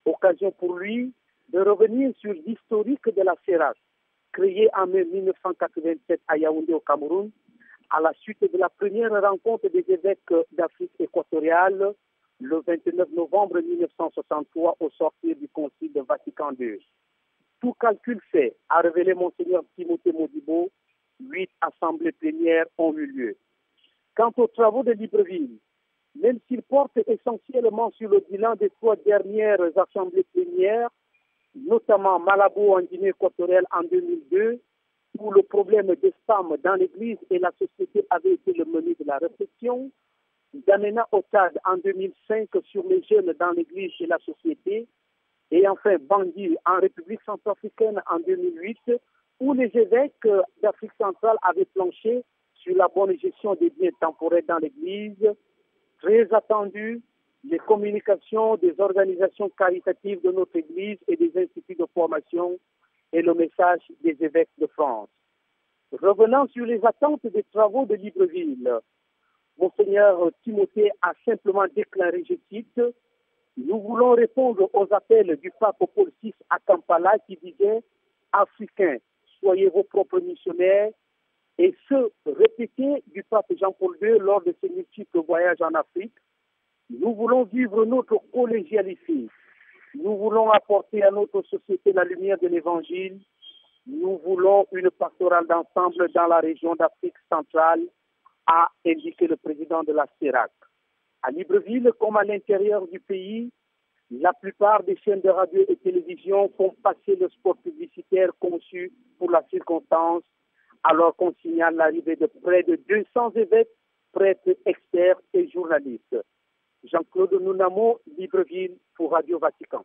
Occasion pour lui de revenir sur l'historique de la CERAC, créée en mai 1987 à Yaoundé au Cameroun, à la suite de la première rencontre des évêques d'Afrique équatoriale le 29 novembre 1963 au sortir du Concile de Vatican II. Tout calcul fait, a révélé Monseigneur Timothée Modibo, 8 assemblées plénières ont eu lieu. Quant aux travaux de Libreville, même s'ils portent essentiellement sur le bilan des 3 dernières assemblées plénières, notamment Malabo en Guinée équatoriale en 2002, où le problème des femmes dans l'Église et la société avait été le menu de la réflexion, Damena au Tchad en 2005 sur les jeunes dans l'Église et la société, et enfin Bangui en République centrafricaine en 2008, où les évêques d'Afrique centrale avaient planché sur la bonne gestion des biens temporels dans l'Église. Très attendu, les communications des organisations caritatives de notre Église et des instituts de formation et le message des évêques de France. Revenant sur les attentes des travaux de Libreville, Monseigneur Timothée a simplement déclaré, je cite, « Nous voulons répondre aux appels du pape Paul VI à Kampala qui disait « Africains, soyez vos propres missionnaires » et ce, répété du pape Jean-Paul II lors de ses multiples voyages en Afrique. Nous voulons vivre notre collégialité. Nous voulons apporter à notre société la lumière de l'Évangile. Nous voulons une pastorale d'ensemble dans la région d'Afrique centrale, a indiqué le président de la CERAC. À Libreville, comme à l'intérieur du pays, la plupart des chaînes de radio et télévision font passer le spot publicitaire conçu pour la circonstance, alors qu'on signale l'arrivée de près de 200 évêques, prêtres, experts et journalistes. Jean-Claude Nounamo, Libreville, pour Radio Vatican.